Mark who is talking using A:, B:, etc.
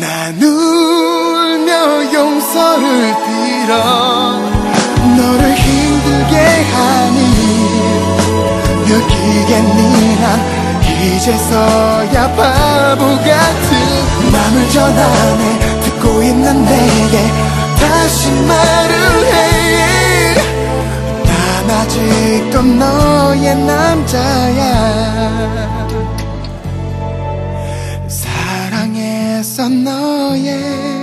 A: 난 울며 용서를 빌어 너를 힘들게 하니 느끼겠니 난 이제서야 바보 같은 맘을 전하네 듣고 있는 내게 다시 말을 해 난 아직도 너의 남자야 사랑했어 너의